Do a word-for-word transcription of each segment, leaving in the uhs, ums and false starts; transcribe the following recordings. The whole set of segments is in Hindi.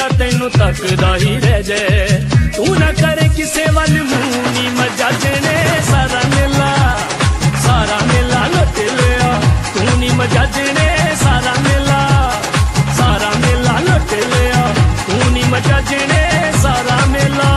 जेड़ा तेनू तकदा ही रह जाए। तू ना करे किसे वल मुंह नी मजाजने सारा मेला सारा मेला लुट लिया। तू नी मजाजने सारा मेला सारा मेला लुट लिया। तू नी मजाजने सारा मेला।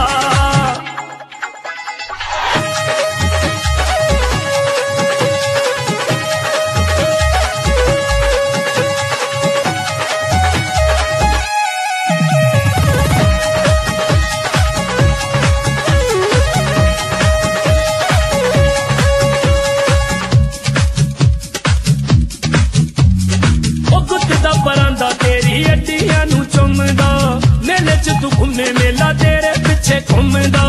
परांदा तेरी अड्डियां नू चुमदा मेले च तू घूमे मेला तेरे पिछे घूमदा।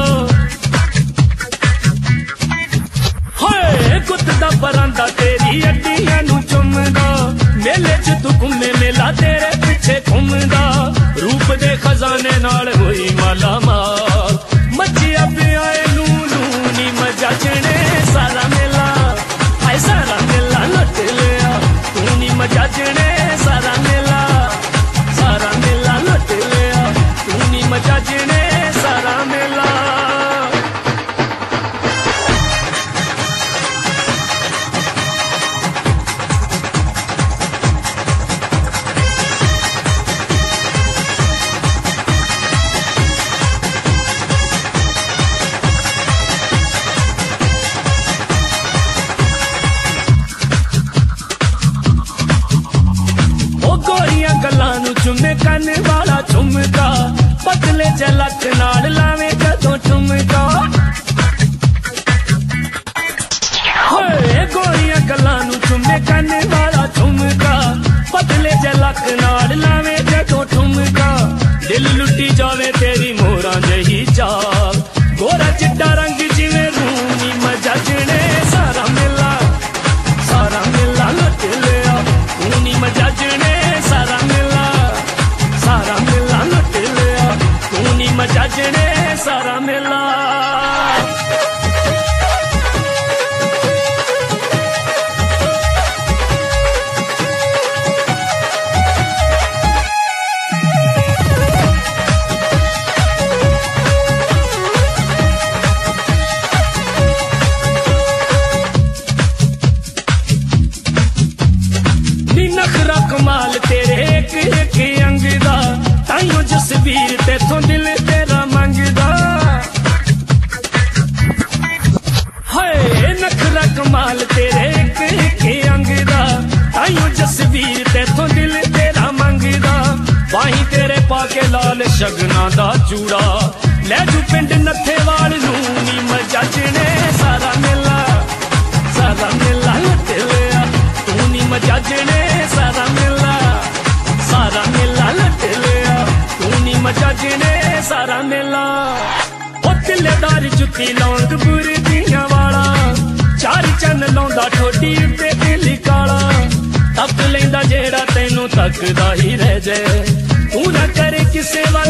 हाय कुत्ता परांदा तेरी अड्डियां नू चुमदा मेले च तू घूमे मेला तेरे पिछे घूमदा। रूप दे खजाने नाल होई माला माल मचिया पिया नू नू नी मजाजने सारा मेला हाय सारा मेला लुट लिया। तू नी मजाजने सारा मेला सारा मेला लुट लिया। तू नी मजाजने सारा मेला। गल्लां नू चुमे कन वाला झुमका पतले च लक नाल लावे जदों ठुमका। होए गोरियां गल्लां नू चुमे कन वाला झुमका पतले च लक नाल लावे जदों ठुमका। दिल लुटी जावे तेरी मोरां जही चाल गोरा चिट्टा रंग जिवें रूनी मजाजने सारा मेला सारा मेला लुट लिया। तू नी मजाजने सारा मेला सारा मेला लुट लिया। तू नी मजाजने सारा मेला। नखरा कमाल तेरे एक एक अंग दा ताइयों जसवीर तेथों दिल तेरा मंगदा। हाय नखरा कमाल तेरे एक एक अंग दा ताइयों जसवीर तेथों दिल तेरा मंगदा। बाही तेरे पाके लाल शगना दा चूड़ा ले जू पिंड नत्थेवाल नू नी मजाजने सारा मेला सारा मेला लुट लिया। तू नी मजाजने सारा मेला सारा मेला लुट लिया। तू नी मजाजने सारा मेला। ओ तिल्लेदार जुत्ती लौंग बुरदियां वाला चार चन्न लौंदा ठोडी उत्ते दिल काला। तक लैंदा जेड़ा तेनू तकदा ही रह जाए। तू ना करे किसे